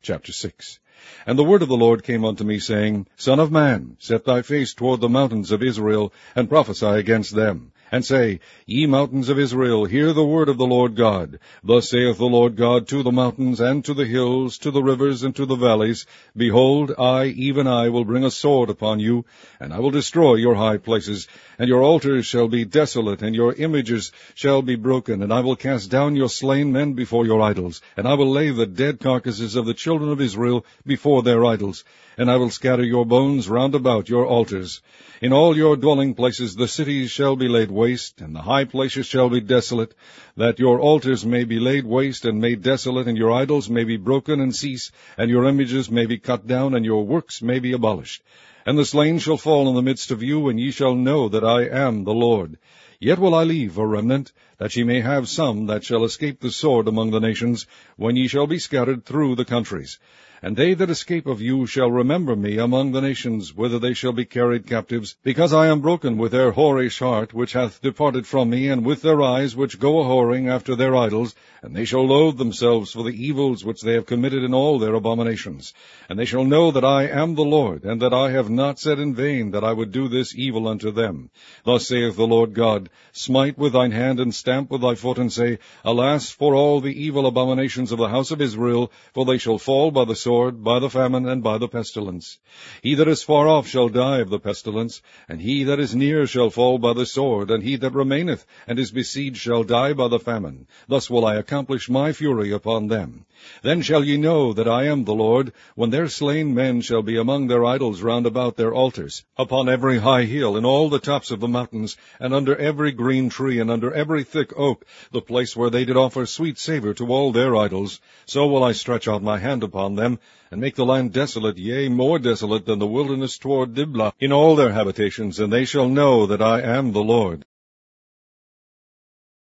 Chapter 6. And the word of the Lord came unto me, saying, Son of man, set thy face toward the mountains of Israel, and prophesy against them. And say, Ye mountains of Israel, hear the word of the Lord God. Thus saith the Lord God to the mountains, and to the hills, to the rivers, and to the valleys, Behold, I, even I, will bring a sword upon you, and I will destroy your high places, and your altars shall be desolate, and your images shall be broken, and I will cast down your slain men before your idols, and I will lay the dead carcasses of the children of Israel before their idols, and I will scatter your bones round about your altars. In all your dwelling places the cities shall be laid waste, and the high places shall be desolate, that your altars may be laid waste and made desolate, and your idols may be broken and cease, and your images may be cut down, and your works may be abolished. And the slain shall fall in the midst of you, and ye shall know that I am the Lord. Yet will I leave a remnant, that ye may have some that shall escape the sword among the nations, when ye shall be scattered through the countries. And they that escape of you shall remember me among the nations, whither they shall be carried captives, because I am broken with their whorish heart, which hath departed from me, and with their eyes, which go a-whoring after their idols, and they shall loathe themselves for the evils which they have committed in all their abominations. And they shall know that I am the Lord, and that I have not said in vain that I would do this evil unto them. Thus saith the Lord God, Smite with thine hand, and stamp with thy foot, and say, Alas for all the evil abominations of the house of Israel, for they shall fall by the sword, by the famine, and by the pestilence. He that is far off shall die of the pestilence, and he that is near shall fall by the sword, and he that remaineth and is besieged shall die by the famine. Thus will I accomplish my fury upon them. Then shall ye know that I am the Lord, when their slain men shall be among their idols round about their altars, upon every high hill, in all the tops of the mountains, and under every green tree, and under every thick oak, the place where they did offer sweet savour to all their idols. So will I stretch out my hand upon them, and make the land desolate, yea, more desolate than the wilderness toward Diblah, in all their habitations, and they shall know that I am the Lord.